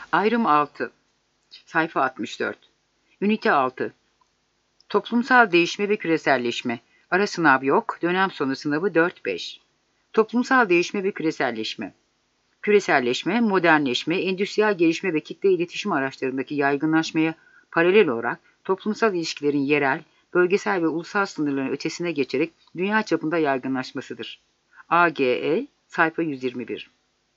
Ayrım 6. Sayfa 64. Ünite 6. Toplumsal değişme ve küreselleşme. Ara sınav yok. Dönem sonu sınavı 4-5. Toplumsal değişme ve küreselleşme. Küreselleşme, modernleşme, endüstriyel gelişme ve kitle iletişim araçlarındaki yaygınlaşmaya paralel olarak toplumsal ilişkilerin yerel, bölgesel ve ulusal sınırların ötesine geçerek dünya çapında yaygınlaşmasıdır. AGE, sayfa 121.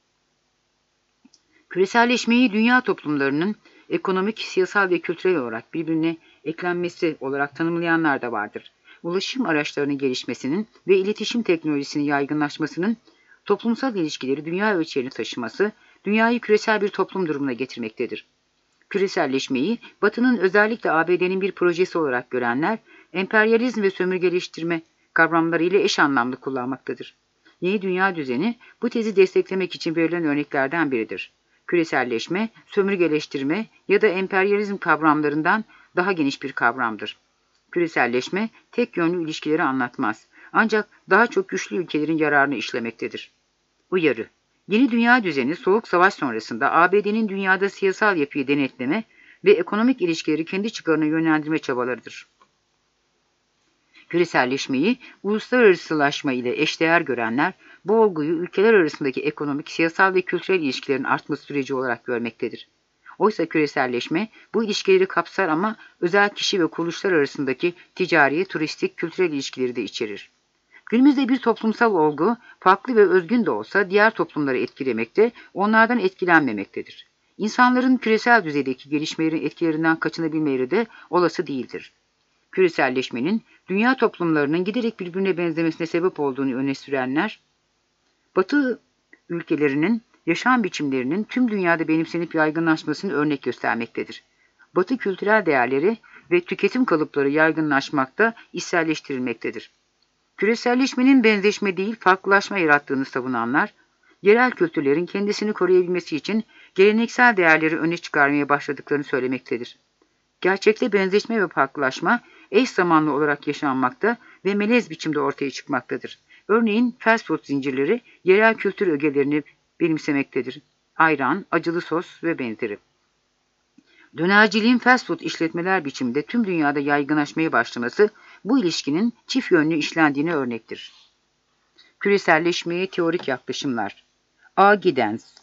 Küreselleşmeyi dünya toplumlarının ekonomik, siyasal ve kültürel olarak birbirine eklenmesi olarak tanımlayanlar da vardır. Ulaşım araçlarının gelişmesinin ve iletişim teknolojisinin yaygınlaşmasının toplumsal ilişkileri dünya ölçeğine taşıması, dünyayı küresel bir toplum durumuna getirmektedir. Küreselleşmeyi, Batı'nın özellikle ABD'nin bir projesi olarak görenler, emperyalizm ve sömürgeleştirme kavramları ile eş anlamlı kullanmaktadır. Yeni dünya düzeni, bu tezi desteklemek için verilen örneklerden biridir. Küreselleşme, sömürgeleştirme ya da emperyalizm kavramlarından daha geniş bir kavramdır. Küreselleşme, tek yönlü ilişkileri anlatmaz. Ancak daha çok güçlü ülkelerin yararını işlemektedir. Uyarı. Yeni dünya düzeni, Soğuk Savaş sonrasında ABD'nin dünyada siyasal yapıyı denetleme ve ekonomik ilişkileri kendi çıkarına yönlendirme çabalarıdır. Küreselleşmeyi, uluslararasılaşma ile eşdeğer görenler, bu olguyu ülkeler arasındaki ekonomik, siyasal ve kültürel ilişkilerin artması süreci olarak görmektedir. Oysa küreselleşme, bu ilişkileri kapsar ama özel kişi ve kuruluşlar arasındaki ticari, turistik, kültürel ilişkileri de içerir. Günümüzde bir toplumsal olgu, farklı ve özgün de olsa diğer toplumları etkilemekte, onlardan etkilenmemektedir. İnsanların küresel düzeydeki gelişmelerin etkilerinden kaçınabilmeleri de olası değildir. Küreselleşmenin, dünya toplumlarının giderek birbirine benzemesine sebep olduğunu öne sürenler, Batı ülkelerinin yaşam biçimlerinin tüm dünyada benimsenip yaygınlaşmasını örnek göstermektedir. Batı kültürel değerleri ve tüketim kalıpları yaygınlaşmakta, içselleştirilmektedir. Küreselleşmenin benzeşme değil, farklılaşma yarattığını savunanlar, yerel kültürlerin kendisini koruyabilmesi için geleneksel değerleri öne çıkarmaya başladıklarını söylemektedir. Gerçekte benzeşme ve farklılaşma eş zamanlı olarak yaşanmakta ve melez biçimde ortaya çıkmaktadır. Örneğin fast food zincirleri yerel kültür ögelerini benimsemektedir. Ayran, acılı sos ve benzeri. Dönerciliğin fast food işletmeler biçiminde tüm dünyada yaygınlaşmaya başlaması bu ilişkinin çift yönlü işlendiğine örnektir. Küreselleşmeye teorik yaklaşımlar. A. Giddens.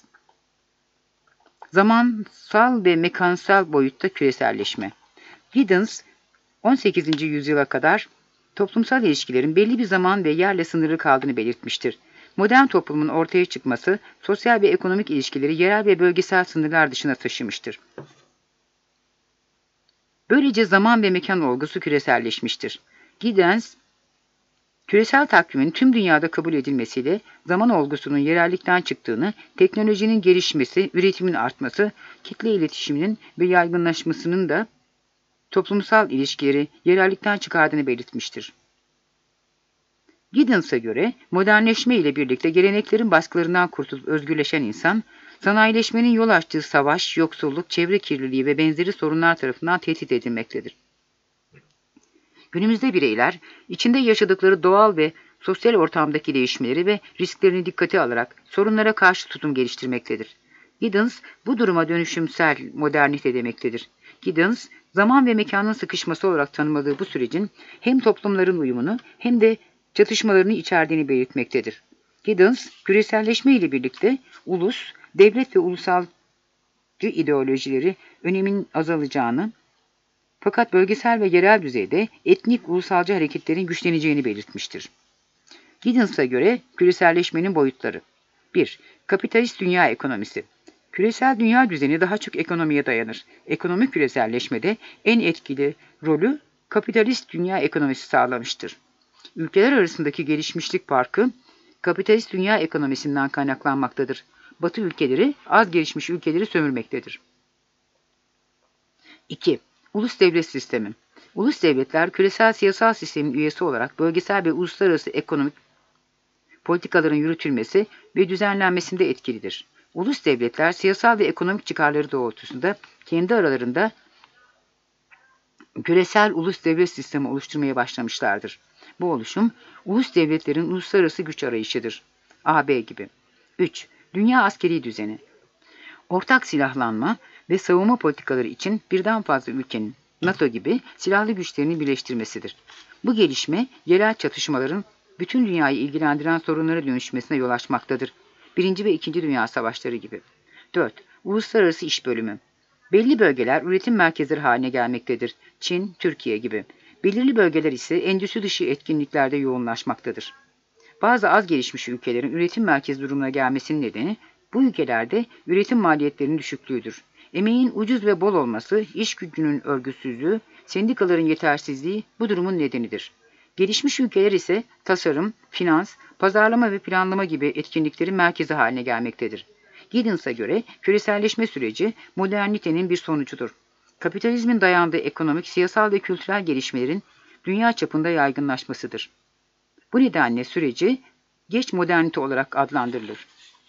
Zamansal ve mekansal boyutta küreselleşme. Giddens, 18. yüzyıla kadar toplumsal ilişkilerin belli bir zaman ve yerle sınırlı kaldığını belirtmiştir. Modern toplumun ortaya çıkması, sosyal ve ekonomik ilişkileri yerel ve bölgesel sınırlar dışına taşımıştır. Böylece zaman ve mekan olgusu küreselleşmiştir. Giddens, küresel takvimin tüm dünyada kabul edilmesiyle zaman olgusunun yerellikten çıktığını, teknolojinin gelişmesi, üretimin artması, kitle iletişiminin ve yaygınlaşmasının da toplumsal ilişkileri yerellikten çıkardığını belirtmiştir. Giddens'a göre modernleşme ile birlikte geleneklerin baskılarından kurtulup özgürleşen insan, sanayileşmenin yol açtığı savaş, yoksulluk, çevre kirliliği ve benzeri sorunlar tarafından tehdit edilmektedir. Günümüzde bireyler, içinde yaşadıkları doğal ve sosyal ortamdaki değişmeleri ve risklerini dikkate alarak sorunlara karşı tutum geliştirmektedir. Giddens, bu duruma dönüşümsel modernite demektedir. Giddens, zaman ve mekanın sıkışması olarak tanımladığı bu sürecin hem toplumların uyumunu hem de çatışmalarını içerdiğini belirtmektedir. Giddens, küreselleşme ile birlikte ulus, devlet ve ulusalcı ideolojileri önemin azalacağını, fakat bölgesel ve yerel düzeyde etnik ulusalcı hareketlerin güçleneceğini belirtmiştir. Giddens'a göre küreselleşmenin boyutları. 1. Kapitalist dünya ekonomisi. Küresel dünya düzeni daha çok ekonomiye dayanır. Ekonomik küreselleşmede en etkili rolü kapitalist dünya ekonomisi sağlamıştır. Ülkeler arasındaki gelişmişlik farkı kapitalist dünya ekonomisinden kaynaklanmaktadır. Batı ülkeleri az gelişmiş ülkeleri sömürmektedir. 2. Ulus devlet sistemi. Ulus devletler küresel siyasal sistemin üyesi olarak bölgesel ve uluslararası ekonomik politikaların yürütülmesi ve düzenlenmesinde etkilidir. Ulus devletler siyasal ve ekonomik çıkarları doğrultusunda kendi aralarında küresel ulus devlet sistemi oluşturmaya başlamışlardır. Bu oluşum, ulus devletlerin uluslararası güç arayışıdır. AB gibi. 3. Dünya askeri düzeni. Ortak silahlanma ve savunma politikaları için birden fazla ülkenin, NATO gibi silahlı güçlerini birleştirmesidir. Bu gelişme, yerel çatışmaların bütün dünyayı ilgilendiren sorunlara dönüşmesine yol açmaktadır. Birinci ve İkinci Dünya Savaşları gibi. 4. Uluslararası iş bölümü. Belli bölgeler üretim merkezleri haline gelmektedir. Çin, Türkiye gibi. Belirli bölgeler ise endüstri dışı etkinliklerde yoğunlaşmaktadır. Bazı az gelişmiş ülkelerin üretim merkezi durumuna gelmesinin nedeni, bu ülkelerde üretim maliyetlerinin düşüklüğüdür. Emeğin ucuz ve bol olması, iş gücünün örgütsüzlüğü, sendikaların yetersizliği bu durumun nedenidir. Gelişmiş ülkeler ise tasarım, finans, pazarlama ve planlama gibi etkinliklerin merkezi haline gelmektedir. Giddens'a göre küreselleşme süreci modernitenin bir sonucudur. Kapitalizmin dayandığı ekonomik, siyasal ve kültürel gelişmelerin dünya çapında yaygınlaşmasıdır. Bu nedenle süreci geç modernite olarak adlandırılır.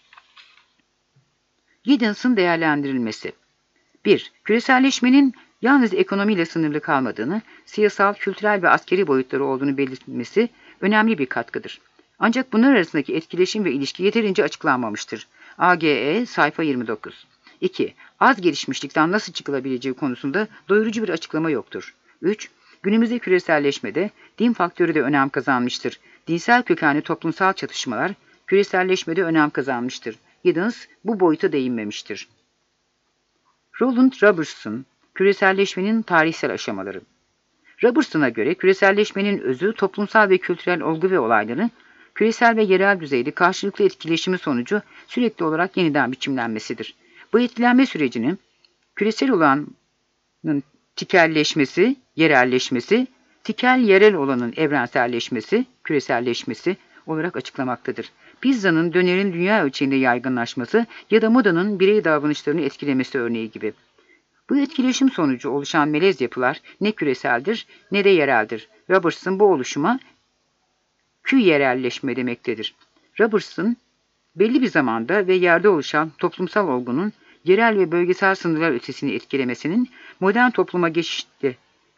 Giddens'ın değerlendirilmesi. 1. Küreselleşmenin yalnız ekonomiyle sınırlı kalmadığını, siyasal, kültürel ve askeri boyutları olduğunu belirtmesi önemli bir katkıdır. Ancak bunlar arasındaki etkileşim ve ilişki yeterince açıklanmamıştır. AGE sayfa 29. 2. Az gelişmişlikten nasıl çıkılabileceği konusunda doyurucu bir açıklama yoktur. 3. Günümüzde küreselleşmede din faktörü de önem kazanmıştır. Dinsel kökenli toplumsal çatışmalar küreselleşmede önem kazanmıştır. Giddens bu boyuta değinmemiştir. Roland Robertson, küreselleşmenin tarihsel aşamaları. Robertson'a göre küreselleşmenin özü toplumsal ve kültürel olgu ve olayların küresel ve yerel düzeyde karşılıklı etkileşimi sonucu sürekli olarak yeniden biçimlenmesidir. Bu etkilenme sürecinin küresel olanın tikelleşmesi, yerelleşmesi, tikel yerel olanın evrenselleşmesi, küreselleşmesi olarak açıklamaktadır. Pizzanın dönerin dünya ölçeğinde yaygınlaşması ya da modanın birey davranışlarını etkilemesi örneği gibi. Bu etkileşim sonucu oluşan melez yapılar ne küreseldir ne de yereldir. Robertson bu oluşuma küyerelleşme demektedir. Robertson, belli bir zamanda ve yerde oluşan toplumsal olgunun yerel ve bölgesel sınırlar ötesini etkilemesinin modern topluma geçişte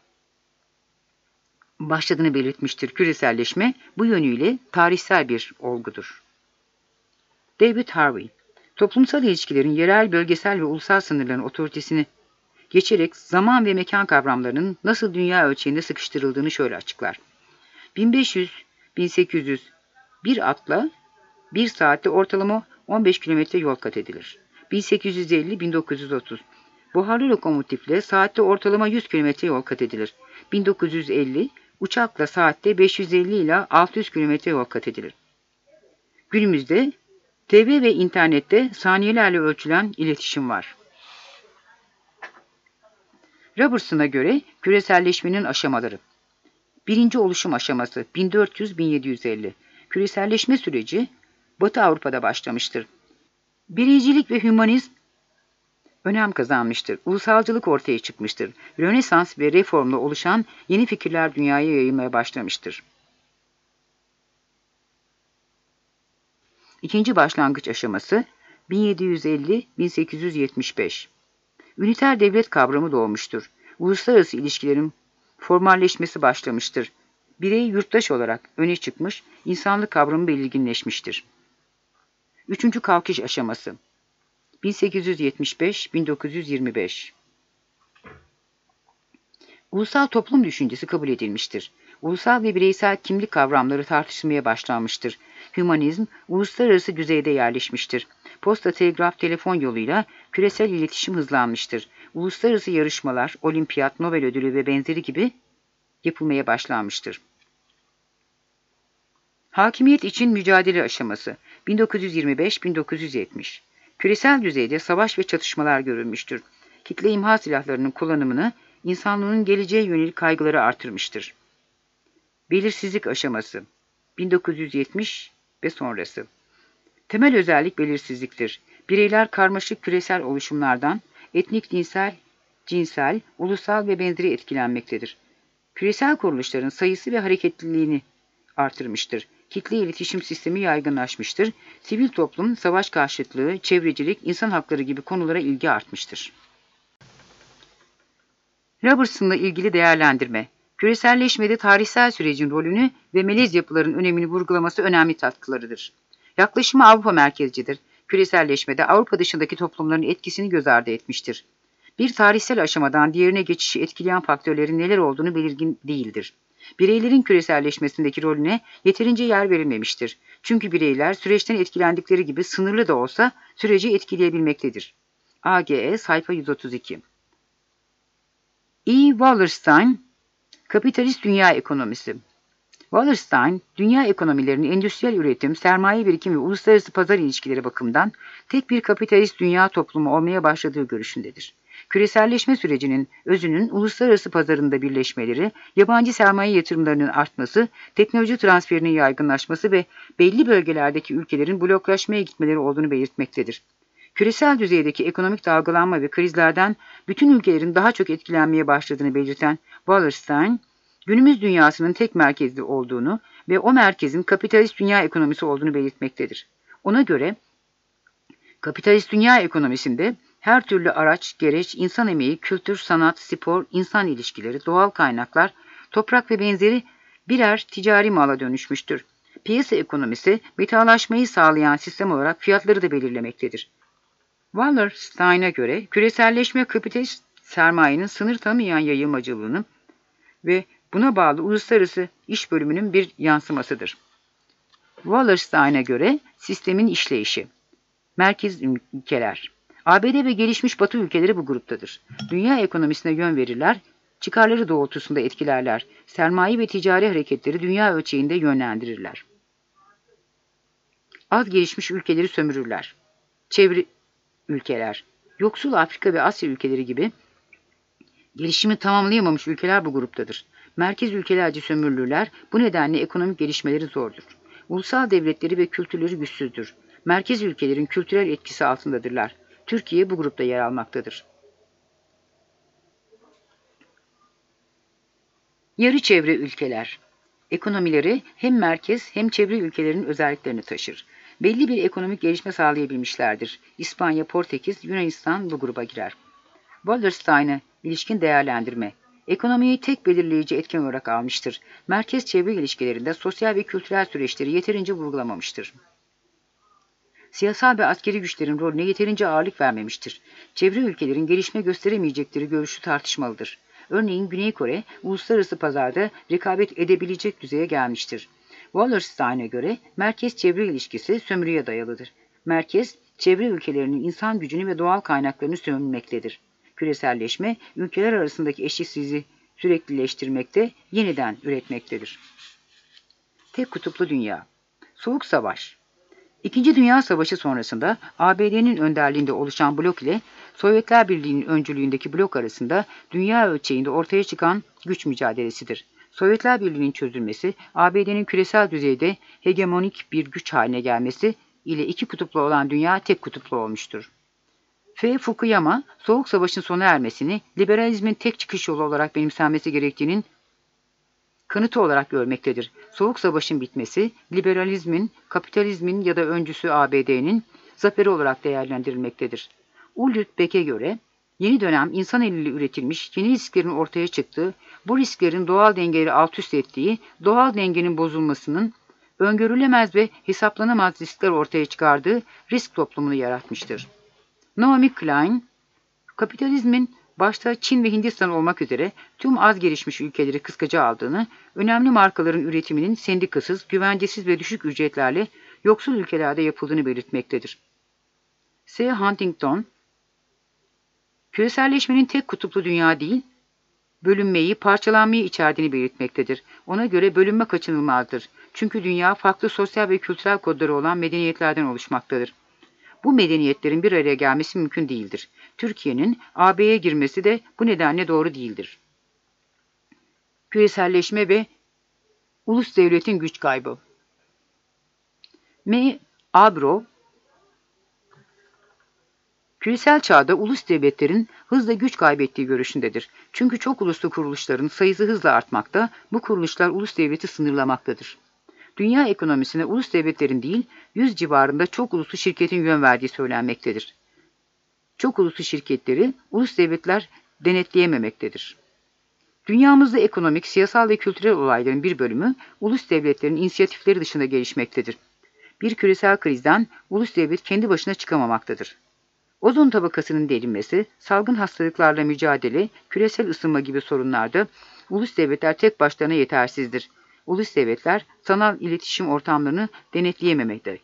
başladığını belirtmiştir. Küreselleşme bu yönüyle tarihsel bir olgudur. David Harvey, toplumsal ilişkilerin yerel, bölgesel ve ulusal sınırların otoritesini geçerek zaman ve mekan kavramlarının nasıl dünya ölçeğinde sıkıştırıldığını şöyle açıklar. 1500-1800 bir atla 1 saatte ortalama 15 kilometre yol kat edilir. 1850-1930 buharlı lokomotifle saatte ortalama 100 kilometre yol kat edilir. 1950 uçakla saatte 550 ila 600 kilometre yol kat edilir. Günümüzde TV ve internette saniyelerle ölçülen iletişim var. Robertson'a göre küreselleşmenin aşamaları. Birinci oluşum aşaması 1400-1750. Küreselleşme süreci Batı Avrupa'da başlamıştır. Bireycilik ve hümanizm önem kazanmıştır. Ulusalcılık ortaya çıkmıştır. Rönesans ve reformla oluşan yeni fikirler dünyaya yayılmaya başlamıştır. İkinci başlangıç aşaması 1750-1875. Üniter devlet kavramı doğmuştur. Uluslararası ilişkilerin formalleşmesi başlamıştır. Birey yurttaş olarak öne çıkmış, insanlık kavramı belirginleşmiştir. Üçüncü kalkış aşaması 1875-1925. Ulusal toplum düşüncesi kabul edilmiştir. Ulusal ve bireysel kimlik kavramları tartışılmaya başlanmıştır. Hümanizm uluslararası düzeyde yerleşmiştir. Posta, telgraf, telefon yoluyla küresel iletişim hızlanmıştır. Uluslararası yarışmalar, olimpiyat, Nobel ödülü ve benzeri gibi yapılmaya başlanmıştır. Hakimiyet için mücadele aşaması 1925-1970. Küresel düzeyde savaş ve çatışmalar görülmüştür. Kitle imha silahlarının kullanımını insanlığın geleceğe yönelik kaygıları artırmıştır. Belirsizlik aşaması 1970 ve sonrası. Temel özellik belirsizliktir. Bireyler karmaşık küresel oluşumlardan etnik, dinsel, cinsel, ulusal ve benzeri etkilenmektedir. Küresel kuruluşların sayısı ve hareketliliğini artırmıştır. Kitle iletişim sistemi yaygınlaşmıştır. Sivil toplum, savaş karşıtlığı, çevrecilik, insan hakları gibi konulara ilgi artmıştır. Robertson'la ilgili değerlendirme. Küreselleşmede tarihsel sürecin rolünü ve melez yapıların önemini vurgulaması önemli katkılarıdır. Yaklaşımı Avrupa merkezcidir. küreselleşmede Avrupa dışındaki toplumların etkisini göz ardı etmiştir. Bir tarihsel aşamadan diğerine geçişi etkileyen faktörlerin neler olduğunu belirgin değildir. Bireylerin küreselleşmesindeki rolüne yeterince yer verilmemiştir. Çünkü bireyler süreçten etkilendikleri gibi sınırlı da olsa süreci etkileyebilmektedir. AGE sayfa 132. E. Wallerstein, Kapitalist Dünya Ekonomisi. Wallerstein, dünya ekonomilerinin endüstriyel üretim, sermaye birikimi ve uluslararası pazar ilişkileri bakımından tek bir kapitalist dünya toplumu olmaya başladığı görüşündedir. Küreselleşme sürecinin özünün uluslararası pazarında birleşmeleri, yabancı sermaye yatırımlarının artması, teknoloji transferinin yaygınlaşması ve belli bölgelerdeki ülkelerin bloklaşmaya gitmeleri olduğunu belirtmektedir. Küresel düzeydeki ekonomik dalgalanma ve krizlerden bütün ülkelerin daha çok etkilenmeye başladığını belirten Wallerstein, günümüz dünyasının tek merkezli olduğunu ve o merkezin kapitalist dünya ekonomisi olduğunu belirtmektedir. Ona göre kapitalist dünya ekonomisinde her türlü araç, gereç, insan emeği, kültür, sanat, spor, insan ilişkileri, doğal kaynaklar, toprak ve benzeri birer ticari mala dönüşmüştür. Piyasa ekonomisi, metalaşmayı sağlayan sistem olarak fiyatları da belirlemektedir. Wallerstein'a göre küreselleşme kapitalist sermayenin sınır tanımayan yayılmacılığını ve buna bağlı uluslararası iş bölümünün bir yansımasıdır. Wallerstein'a göre sistemin işleyişi. Merkez ülkeler. ABD ve gelişmiş Batı ülkeleri bu gruptadır. Dünya ekonomisine yön verirler, çıkarları doğrultusunda etkilerler, sermaye ve ticari hareketleri dünya ölçeğinde yönlendirirler. Az gelişmiş ülkeleri sömürürler. Çevre ülkeler. Yoksul Afrika ve Asya ülkeleri gibi gelişimi tamamlayamamış ülkeler bu gruptadır. Merkez ülkelerce sömürülürler, bu nedenle ekonomik gelişmeleri zordur. Ulusal devletleri ve kültürleri güçsüzdür. Merkez ülkelerin kültürel etkisi altındadırlar. Türkiye bu grupta yer almaktadır. Yarı çevre ülkeler. Ekonomileri hem merkez hem çevre ülkelerinin özelliklerini taşır. Belli bir ekonomik gelişme sağlayabilmişlerdir. İspanya, Portekiz, Yunanistan bu gruba girer. Wallerstein'a ilişkin değerlendirme. Ekonomiyi tek belirleyici etken olarak almıştır. Merkez-çevre ilişkilerinde sosyal ve kültürel süreçleri yeterince vurgulamamıştır. Siyasal ve askeri güçlerin rolüne yeterince ağırlık vermemiştir. Çevre ülkelerin gelişme gösteremeyecekleri görüşü tartışmalıdır. Örneğin Güney Kore, uluslararası pazarda rekabet edebilecek düzeye gelmiştir. Wallerstein'a göre merkez-çevre ilişkisi sömürüye dayalıdır. Merkez, çevre ülkelerinin insan gücünü ve doğal kaynaklarını sömürmektedir. Küreselleşme, ülkeler arasındaki eşitsizliği süreklileştirmekte, yeniden üretmektedir. Tek kutuplu dünya. Soğuk Savaş. İkinci Dünya Savaşı sonrasında ABD'nin önderliğinde oluşan blok ile Sovyetler Birliği'nin öncülüğündeki blok arasında dünya ölçeğinde ortaya çıkan güç mücadelesidir. Sovyetler Birliği'nin çözülmesi, ABD'nin küresel düzeyde hegemonik bir güç haline gelmesi ile iki kutuplu olan dünya tek kutuplu olmuştur. F. Fukuyama, Soğuk Savaş'ın sona ermesini liberalizmin tek çıkış yolu olarak benimsenmesi gerektiğinin kanıtı olarak görmektedir. Soğuk Savaş'ın bitmesi, liberalizmin, kapitalizmin ya da öncüsü ABD'nin zaferi olarak değerlendirilmektedir. Ulrich Beck'e göre, yeni dönem insan eliyle üretilmiş yeni risklerin ortaya çıktığı, bu risklerin doğal dengeleri alt üst ettiği, doğal dengenin bozulmasının, öngörülemez ve hesaplanamaz riskler ortaya çıkardığı risk toplumunu yaratmıştır. Naomi Klein, kapitalizmin başta Çin ve Hindistan olmak üzere tüm az gelişmiş ülkeleri kıskaca aldığını, önemli markaların üretiminin sendikasız, güvencesiz ve düşük ücretlerle yoksul ülkelerde yapıldığını belirtmektedir. S. Huntington, küreselleşmenin tek kutuplu dünya değil, bölünmeyi, parçalanmayı içerdiğini belirtmektedir. Ona göre bölünme kaçınılmazdır. Çünkü dünya farklı sosyal ve kültürel kodları olan medeniyetlerden oluşmaktadır. Bu medeniyetlerin bir araya gelmesi mümkün değildir. Türkiye'nin AB'ye girmesi de bu nedenle doğru değildir. Küreselleşme ve ulus devletin güç kaybı. M. Abro, küresel çağda ulus devletlerin hızla güç kaybettiği görüşündedir. Çünkü çok uluslu kuruluşların sayısı hızla artmakta, bu kuruluşlar ulus devleti sınırlamaktadır. Dünya ekonomisine ulus devletlerin değil, 100 civarında çok uluslu şirketin yön verdiği söylenmektedir. Çok uluslu şirketleri ulus devletler denetleyememektedir. Dünyamızda ekonomik, siyasal ve kültürel olayların bir bölümü ulus devletlerin inisiyatifleri dışında gelişmektedir. Bir küresel krizden ulus devlet kendi başına çıkamamaktadır. Ozon tabakasının delinmesi, salgın hastalıklarla mücadele, küresel ısınma gibi sorunlarda ulus devletler tek başlarına yetersizdir. Ulus devletler sanal iletişim ortamlarını denetleyememektedir.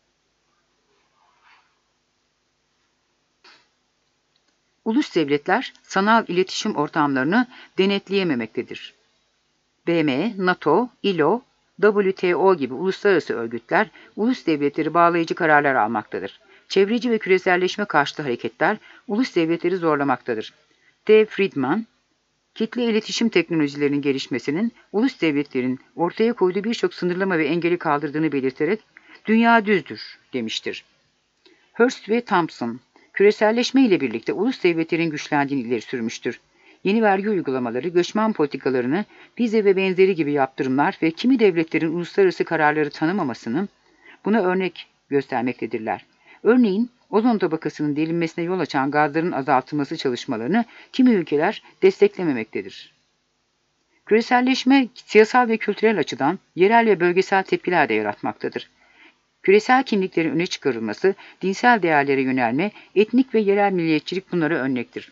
Ulus devletler sanal iletişim ortamlarını denetleyememektedir. BM, NATO, ILO, WTO gibi uluslararası örgütler ulus devletleri bağlayıcı kararlar almaktadır. Çevreci ve küreselleşme karşıtı hareketler ulus devletleri zorlamaktadır. D. Friedman, kitle iletişim teknolojilerinin gelişmesinin ulus devletlerin ortaya koyduğu birçok sınırlama ve engeli kaldırdığını belirterek "Dünya düzdür" demiştir. Hurst ve Thompson, küreselleşme ile birlikte ulus devletlerin güçlendiğini ileri sürmüştür. Yeni vergi uygulamaları, göçmen politikalarını, vize ve benzeri gibi yaptırımlar ve kimi devletlerin uluslararası kararları tanımamasını buna örnek göstermektedirler. Örneğin, ozon tabakasının delinmesine yol açan gazların azaltılması çalışmalarını kimi ülkeler desteklememektedir. Küreselleşme, siyasal ve kültürel açıdan yerel ve bölgesel tepkiler de yaratmaktadır. Küresel kimliklerin öne çıkarılması, dinsel değerlere yönelme, etnik ve yerel milliyetçilik bunlara örnektir.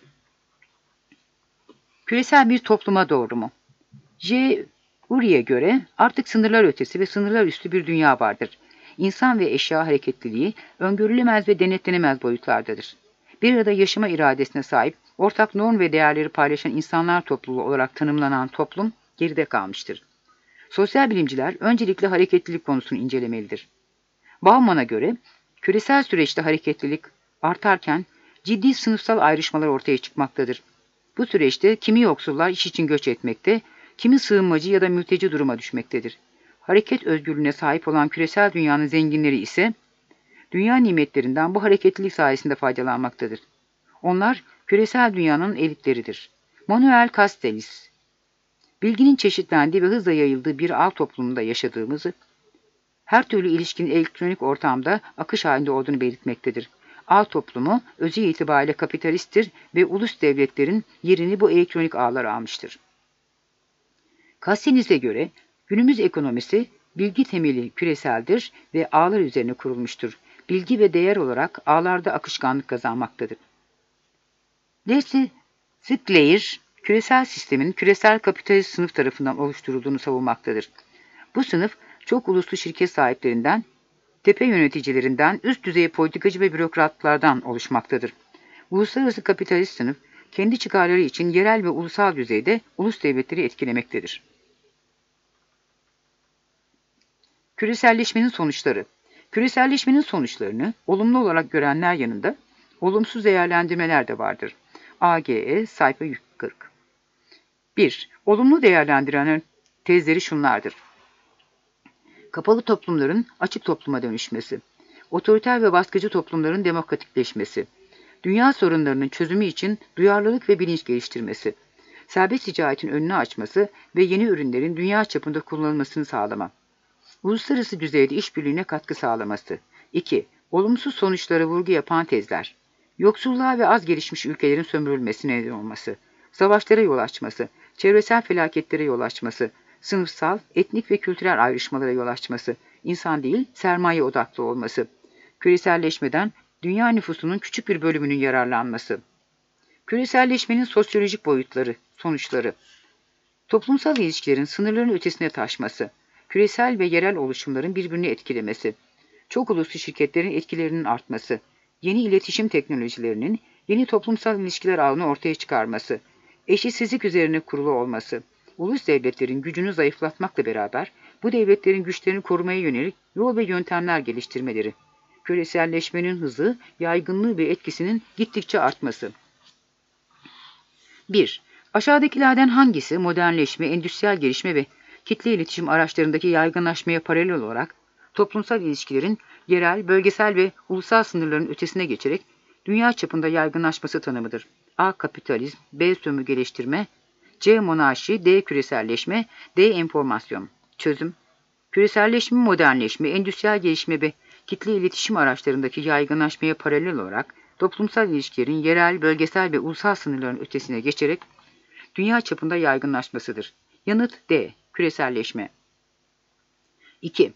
Küresel bir topluma doğru mu? J. Urey'e göre artık sınırlar ötesi ve sınırlar üstü bir dünya vardır. İnsan ve eşya hareketliliği öngörülemez ve denetlenemez boyutlardadır. Bir arada yaşama iradesine sahip, ortak norm ve değerleri paylaşan insanlar topluluğu olarak tanımlanan toplum geride kalmıştır. Sosyal bilimciler öncelikle hareketlilik konusunu incelemelidir. Bauman'a göre küresel süreçte hareketlilik artarken ciddi sınıfsal ayrışmalar ortaya çıkmaktadır. Bu süreçte kimi yoksullar iş için göç etmekte, kimi sığınmacı ya da mülteci duruma düşmektedir. Hareket özgürlüğüne sahip olan küresel dünyanın zenginleri ise dünya nimetlerinden bu hareketlilik sayesinde faydalanmaktadır. Onlar küresel dünyanın elitleridir. Manuel Castells, bilginin çeşitlendiği ve hızla yayıldığı bir ağ toplumunda yaşadığımızı, her türlü ilişkinin elektronik ortamda akış halinde olduğunu belirtmektedir. Ağ toplumu özü itibariyle kapitalisttir ve ulus devletlerin yerini bu elektronik ağlar almıştır. Castells'e göre günümüz ekonomisi bilgi temeli küreseldir ve ağlar üzerine kurulmuştur. Bilgi ve değer olarak ağlarda akışkanlık kazanmaktadır. Leslie Sklair, küresel sistemin küresel kapitalist sınıf tarafından oluşturulduğunu savunmaktadır. Bu sınıf çok uluslu şirket sahiplerinden, tepe yöneticilerinden, üst düzey politikacı ve bürokratlardan oluşmaktadır. Uluslararası kapitalist sınıf, kendi çıkarları için yerel ve ulusal düzeyde ulus devletleri etkilemektedir. Küreselleşmenin sonuçları. Küreselleşmenin sonuçlarını olumlu olarak görenler yanında olumsuz değerlendirmeler de vardır. AGE sayfa 140. 1. Olumlu değerlendirenler tezleri şunlardır. Kapalı toplumların açık topluma dönüşmesi, otoriter ve baskıcı toplumların demokratikleşmesi, dünya sorunlarının çözümü için duyarlılık ve bilinç geliştirmesi, serbest ticaretin önünü açması ve yeni ürünlerin dünya çapında kullanılmasını sağlama, uluslararası düzeyde işbirliğine katkı sağlaması. 2. Olumsuz sonuçlara vurgu yapan tezler, yoksulluğa ve az gelişmiş ülkelerin sömürülmesine neden olması, savaşlara yol açması, çevresel felaketlere yol açması, sınıfsal, etnik ve kültürel ayrışmalara yol açması, insan değil, sermaye odaklı olması, küreselleşmeden dünya nüfusunun küçük bir bölümünün yararlanması, küreselleşmenin sosyolojik boyutları, sonuçları, toplumsal ilişkilerin sınırların ötesine taşması, küresel ve yerel oluşumların birbirini etkilemesi, çok uluslu şirketlerin etkilerinin artması, yeni iletişim teknolojilerinin yeni toplumsal ilişkiler ağını ortaya çıkarması, eşitsizlik üzerine kurulu olması, ulus devletlerin gücünü zayıflatmakla beraber bu devletlerin güçlerini korumaya yönelik yol ve yöntemler geliştirmeleri, küreselleşmenin hızı, yaygınlığı ve etkisinin gittikçe artması. 1. Aşağıdakilerden hangisi modernleşme, endüstriyel gelişme ve kitle iletişim araçlarındaki yaygınlaşmaya paralel olarak toplumsal ilişkilerin yerel, bölgesel ve ulusal sınırların ötesine geçerek dünya çapında yaygınlaşması tanımıdır? A. Kapitalizm, B. Sömürgeleştirme, C. Monarşi, D. Küreselleşme, D. Enformasyon. Çözüm. Küreselleşme, modernleşme, endüstriyel gelişme ve kitle iletişim araçlarındaki yaygınlaşmaya paralel olarak toplumsal ilişkilerin yerel, bölgesel ve ulusal sınırların ötesine geçerek dünya çapında yaygınlaşmasıdır. Yanıt D. Küreselleşme. 2.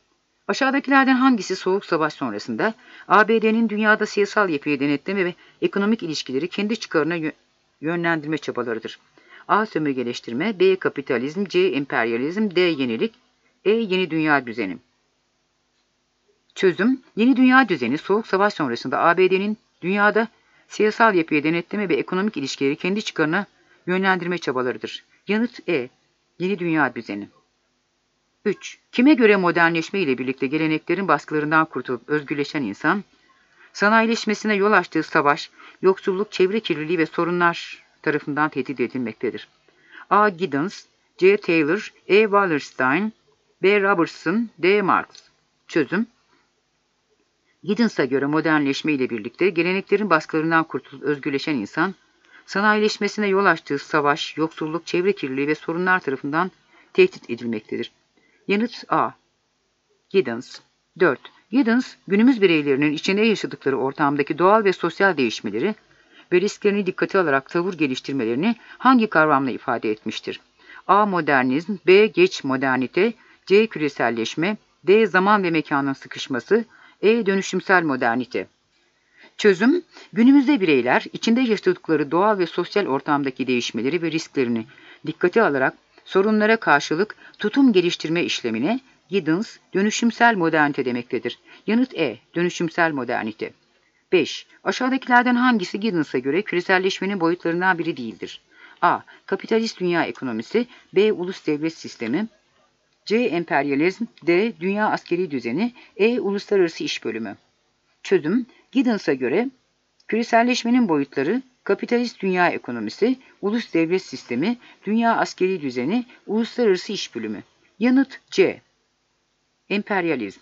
Aşağıdakilerden hangisi Soğuk Savaş sonrasında ABD'nin dünyada siyasal yapıyı denetleme ve ekonomik ilişkileri kendi çıkarına yönlendirme çabalarıdır? A. Sömürgeleştirme, B. Kapitalizm, C. Emperyalizm, D. Yenilik, E. Yeni dünya düzeni. Çözüm, yeni dünya düzeni Soğuk Savaş sonrasında ABD'nin dünyada siyasal yapıyı denetleme ve ekonomik ilişkileri kendi çıkarına yönlendirme çabalarıdır. Yanıt E. Yeni dünya düzeni. 3. Kime göre modernleşme ile birlikte geleneklerin baskılarından kurtulup özgürleşen insan, sanayileşmesine yol açtığı savaş, yoksulluk, çevre kirliliği ve sorunlar tarafından tehdit edilmektedir? A. Giddens, C. Taylor, E. Wallerstein, B. Robertson, D. Marx. Çözüm, Giddens'a göre modernleşme ile birlikte geleneklerin baskılarından kurtulup özgürleşen insan, sanayileşmesine yol açtığı savaş, yoksulluk, çevre kirliliği ve sorunlar tarafından tehdit edilmektedir. Yanıt A. Giddens. 4. Giddens, günümüz bireylerinin içinde yaşadıkları ortamdaki doğal ve sosyal değişmeleri ve risklerini dikkate alarak tavır geliştirmelerini hangi kavramla ifade etmiştir? A. Modernizm, B. Geç modernite, C. Küreselleşme, D. Zaman ve mekanın sıkışması, E. Dönüşümsel modernite. Çözüm, günümüzde bireyler içinde yaşadıkları doğal ve sosyal ortamdaki değişmeleri ve risklerini dikkate alarak sorunlara karşılık tutum geliştirme işlemine Giddens, dönüşümsel modernite demektedir. Yanıt E. Dönüşümsel modernite. 5. Aşağıdakilerden hangisi Giddens'a göre küreselleşmenin boyutlarından biri değildir? A. Kapitalist dünya ekonomisi, B. Ulus devlet sistemi, C. Emperyalizm, D. Dünya askeri düzeni, E. Uluslararası iş bölümü. Çözüm, Giddens'a göre küreselleşmenin boyutları kapitalist dünya ekonomisi, ulus devlet sistemi, dünya askeri düzeni, uluslararası iş bölümü. Yanıt C. Emperyalizm.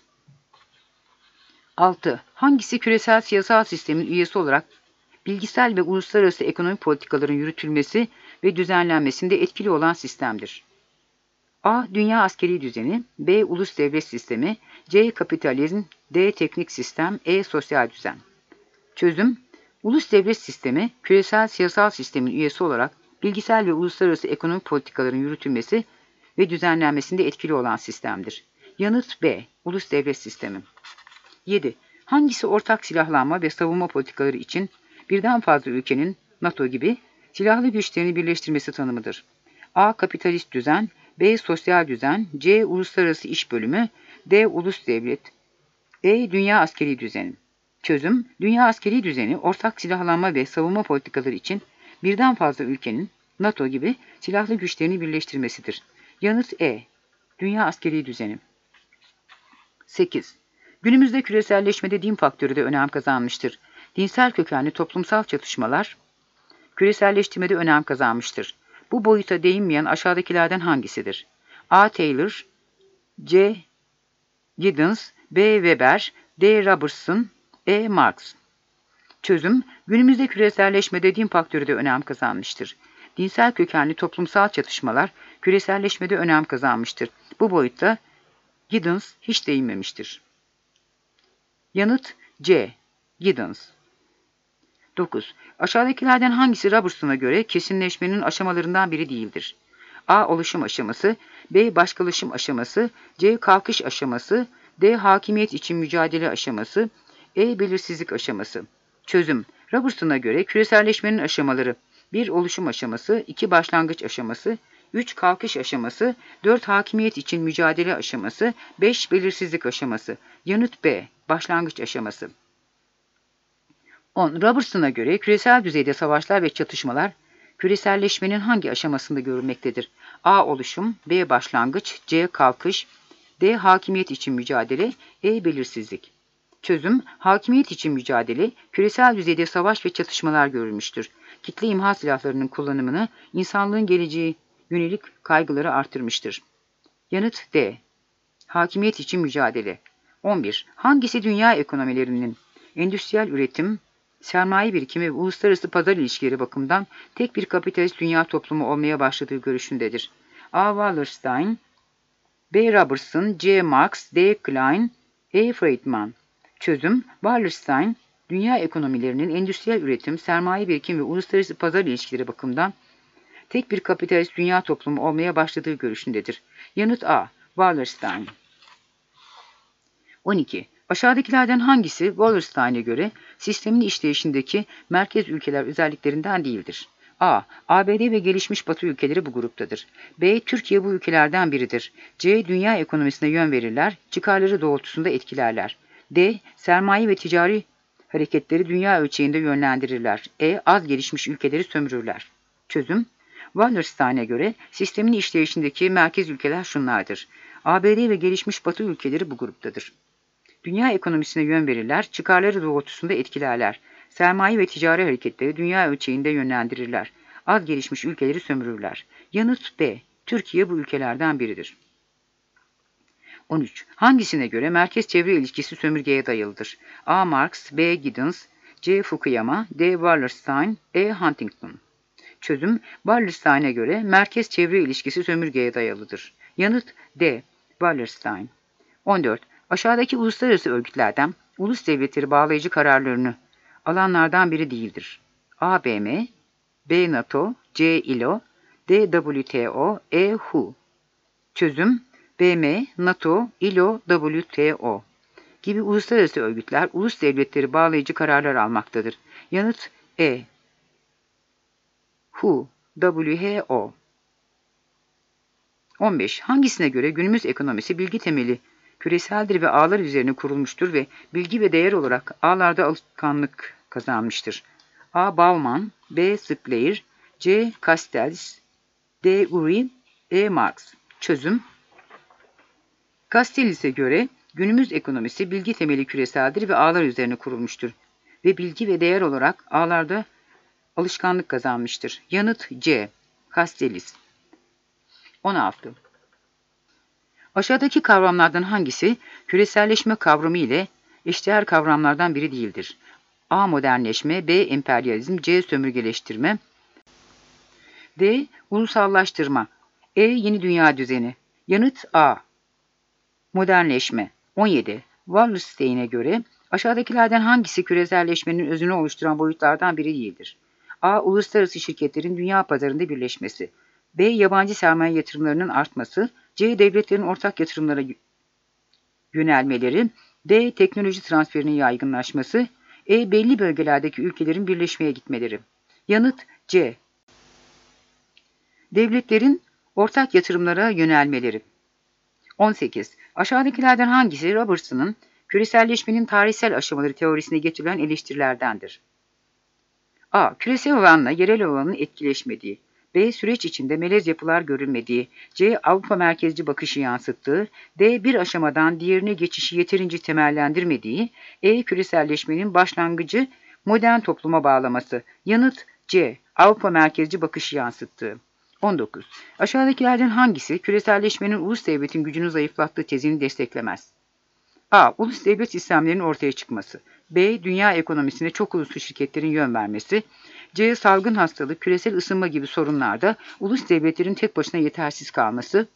6. Hangisi küresel siyasal sistemin üyesi olarak bilgisel ve uluslararası ekonomik politikaların yürütülmesi ve düzenlenmesinde etkili olan sistemdir? A. Dünya askeri düzeni, B. Ulus devlet sistemi, C. Kapitalizm, D. Teknik sistem, E. Sosyal düzen. Çözüm, ulus devlet sistemi, küresel siyasal sistemin üyesi olarak bilgisel ve uluslararası ekonomik politikaların yürütülmesi ve düzenlenmesinde etkili olan sistemdir. Yanıt B. Ulus devlet sistemi. 7. Hangisi ortak silahlanma ve savunma politikaları için birden fazla ülkenin NATO gibi silahlı güçlerini birleştirmesi tanımıdır? A. Kapitalist düzen, B. Sosyal düzen, C. Uluslararası iş bölümü, D. Ulus devlet, E. Dünya askeri düzeni. Çözüm, dünya askeri düzeni ortak silahlanma ve savunma politikaları için birden fazla ülkenin NATO gibi silahlı güçlerini birleştirmesidir. Yanıt E. Dünya askeri düzeni. 8. Günümüzde küreselleşmede din faktörü de önem kazanmıştır. Dinsel kökenli toplumsal çatışmalar küreselleştirmede önem kazanmıştır. Bu boyuta değinmeyen aşağıdakilerden hangisidir? A. Taylor, C. Giddens, B. Weber, D. Robertson, E. Marx. Çözüm, günümüzde küreselleşmede din faktörü de önem kazanmıştır. Dinsel kökenli toplumsal çatışmalar küreselleşmede önem kazanmıştır. Bu boyutta Giddens hiç değinmemiştir. Yanıt C. Giddens. 9. Aşağıdakilerden hangisi Robertson'a göre kesinleşmenin aşamalarından biri değildir? A. Oluşum aşaması, B. Başkalaşım aşaması, C. Kalkış aşaması, D. Hakimiyet için mücadele aşaması, E. Belirsizlik aşaması. Çözüm, Robertson'a göre küreselleşmenin aşamaları 1. Oluşum aşaması, 2. Başlangıç aşaması, 3. Kalkış aşaması, 4. Hakimiyet için mücadele aşaması, 5. Belirsizlik aşaması. Yanıt B. Başlangıç aşaması. 10. Robertson'a göre küresel düzeyde savaşlar ve çatışmalar küreselleşmenin hangi aşamasında görülmektedir? A. Oluşum, B. Başlangıç, C. Kalkış, D. Hakimiyet için mücadele, E. Belirsizlik. Çözüm, hakimiyet için mücadele, küresel düzeyde savaş ve çatışmalar görülmüştür. Kitle imha silahlarının kullanımını insanlığın geleceği yönelik kaygıları artırmıştır. Yanıt D. Hakimiyet için mücadele. 11. Hangisi dünya ekonomilerinin endüstriyel üretim, sermaye birikimi ve uluslararası pazar ilişkileri bakımından tek bir kapitalist dünya toplumu olmaya başladığı görüşündedir? A. Wallerstein, B. Robertson, C. Marx, D. Klein, E. Friedman. Çözüm, Wallerstein, dünya ekonomilerinin endüstriyel üretim, sermaye birikim ve uluslararası pazar ilişkileri bakımından tek bir kapitalist dünya toplumu olmaya başladığı görüşündedir. Yanıt A. Wallerstein. 12. Aşağıdakilerden hangisi Wallerstein'e göre sistemin işleyişindeki merkez ülkeler özelliklerinden değildir? A. ABD ve gelişmiş Batı ülkeleri bu gruptadır. B. Türkiye bu ülkelerden biridir. C. Dünya ekonomisine yön verirler, çıkarları doğrultusunda etkilerler. D. Sermaye ve ticari hareketleri dünya ölçeğinde yönlendirirler. E. Az gelişmiş ülkeleri sömürürler. Çözüm: Wallerstein'e göre sistemin işleyişindeki merkez ülkeler şunlardır. ABD ve gelişmiş Batı ülkeleri bu gruptadır. Dünya ekonomisine yön verirler, çıkarları doğrultusunda etkilerler. Sermaye ve ticari hareketleri dünya ölçeğinde yönlendirirler. Az gelişmiş ülkeleri sömürürler. Yanıt B. Türkiye bu ülkelerden biridir. 13. Hangisine göre merkez çevre ilişkisi sömürgeye dayalıdır? A. Marx, B. Giddens, C. Fukuyama, D. Wallerstein, E. Huntington. Çözüm: Wallerstein'e göre merkez çevre ilişkisi sömürgeye dayalıdır. Yanıt D. Wallerstein. 14. Aşağıdaki uluslararası örgütlerden ulus devletleri bağlayıcı kararlarını alanlardan biri değildir. A. BM, B. NATO, C. ILO, D. WTO, E. WHO. Çözüm: BM, NATO, ILO, WTO gibi uluslararası örgütler ulus devletleri bağlayıcı kararlar almaktadır. Yanıt E. WHO, WHO. 15. Hangisine göre günümüz ekonomisi bilgi temeli küreseldir ve ağlar üzerine kurulmuştur ve bilgi ve değer olarak ağlarda alışkanlık kazanmıştır? A. Bauman, B. Sklair, C. Castells, D. Urey, E. Marx. Çözüm: Castells'e göre günümüz ekonomisi bilgi temeli küreseldir ve ağlar üzerine kurulmuştur ve bilgi ve değer olarak ağlarda alışkanlık kazanmıştır. Yanıt C. Castells. 16. Aşağıdaki kavramlardan hangisi küreselleşme kavramı ile eşdeğer kavramlardan biri değildir? A. Modernleşme, B. Emperyalizm, C. Sömürgeleştirme, D. Ulusallaştırma, E. Yeni dünya düzeni. Yanıt A. Modernleşme. 17. Wallerstein'e göre aşağıdakilerden hangisi küreselleşmenin özünü oluşturan boyutlardan biri değildir? A. Uluslararası şirketlerin dünya pazarında birleşmesi, B. Yabancı sermaye yatırımlarının artması, C. Devletlerin ortak yatırımlara yönelmeleri, D. Teknoloji transferinin yaygınlaşması, E. Belli bölgelerdeki ülkelerin birleşmeye gitmeleri. Yanıt C. Devletlerin ortak yatırımlara yönelmeleri. 18. Aşağıdakilerden hangisi Robertson'ın küreselleşmenin tarihsel aşamaları teorisine getirilen eleştirilerdendir? A. Küresel olanla yerel olanın etkileşmediği, B. Süreç içinde melez yapılar görülmediği, C. Avrupa merkezci bakışı yansıttığı, D. Bir aşamadan diğerine geçişi yeterince temellendirmediği, E. Küreselleşmenin başlangıcı modern topluma bağlaması. Yanıt C. Avrupa merkezci bakışı yansıttığı. 19. Aşağıdakilerden hangisi küreselleşmenin ulus devletin gücünü zayıflattığı tezini desteklemez? A. Ulus devlet sistemlerinin ortaya çıkması, B. Dünya ekonomisine çok uluslu şirketlerin yön vermesi, C. Salgın hastalık, küresel ısınma gibi sorunlarda ulus devletlerin tek başına yetersiz kalması,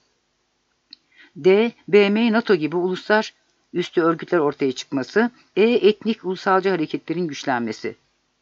D. BM, NATO gibi uluslar üstü örgütler ortaya çıkması, E. Etnik ulusalcı hareketlerin güçlenmesi.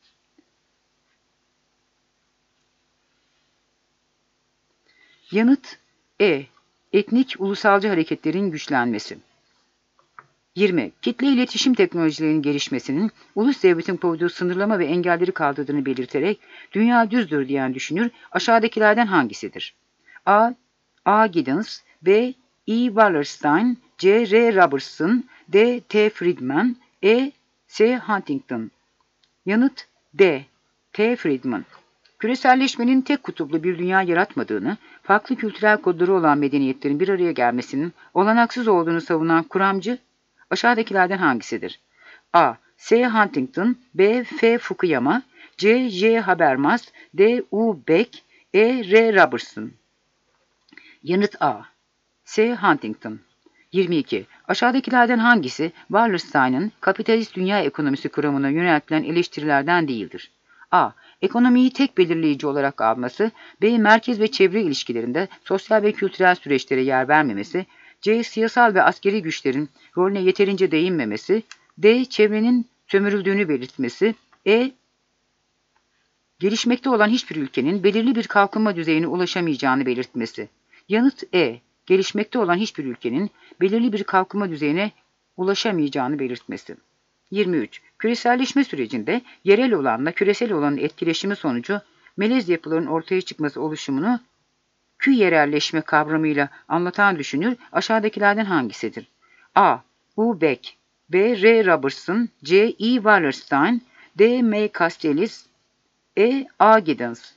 Yanıt E. Etnik ulusalcı hareketlerin güçlenmesi. 20. Kitle iletişim teknolojilerinin gelişmesinin ulus devletin koyduğu sınırlama ve engelleri kaldırdığını belirterek dünya düzdür diyen düşünür aşağıdakilerden hangisidir? A. Giddens, B. E. Wallerstein, C. R. Robertson, D. T. Friedman, E. S. Huntington. Yanıt D. T. Friedman. Küreselleşmenin tek kutuplu bir dünya yaratmadığını, farklı kültürel kodları olan medeniyetlerin bir araya gelmesinin olanaksız olduğunu savunan kuramcı aşağıdakilerden hangisidir? A. S. Huntington, B. F. Fukuyama, C. J. Habermas, D. U. Beck, E. R. Robertson. Yanıt A. S. Huntington. 22. Aşağıdakilerden hangisi Wallerstein'ın kapitalist dünya ekonomisi kuramına yöneltilen eleştirilerden değildir? A. Ekonomiyi tek belirleyici olarak alması, B. Merkez ve çevre ilişkilerinde sosyal ve kültürel süreçlere yer vermemesi, C. Siyasal ve askeri güçlerin rolüne yeterince değinmemesi, D. Çevrenin sömürüldüğünü belirtmesi, E. Gelişmekte olan hiçbir ülkenin belirli bir kalkınma düzeyine ulaşamayacağını belirtmesi. Yanıt E. Gelişmekte olan hiçbir ülkenin belirli bir kalkınma düzeyine ulaşamayacağını belirtmesi. 23. Küreselleşme sürecinde yerel olanla küresel olanın etkileşimi sonucu melez yapıların ortaya çıkması oluşumunu küyerelleşme kavramıyla anlatan düşünür aşağıdakilerden hangisidir? A. U. Beck, B. R. Robertson, C. E. Wallerstein, D. M. Castells, E. A. Giddens.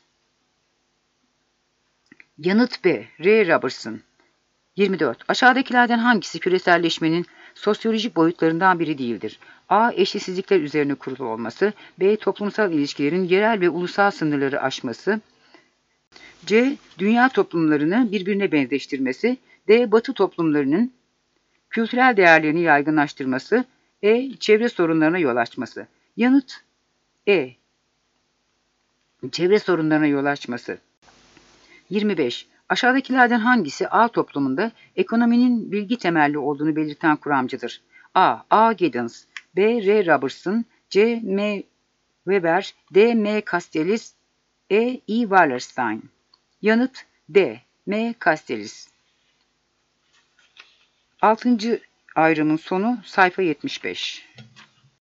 Yanıt B. R. Robertson. 24. Aşağıdakilerden hangisi küreselleşmenin sosyolojik boyutlarından biri değildir? A. Eşitsizlikler üzerine kurulu olması, B. Toplumsal ilişkilerin yerel ve ulusal sınırları aşması, C. Dünya toplumlarını birbirine benzeştirmesi, D. Batı toplumlarının kültürel değerlerini yaygınlaştırması, E. Çevre sorunlarına yol açması. Yanıt E. Çevre sorunlarına yol açması. 25. Aşağıdakilerden hangisi A toplumunda ekonominin bilgi temelli olduğunu belirten kuramcıdır? A. A. Giddens, B. R. Robertson, C. M. Weber, D. M. Castells, E. E. Wallerstein. Yanıt D. M. Castells. 6. ayrımın sonu sayfa 75.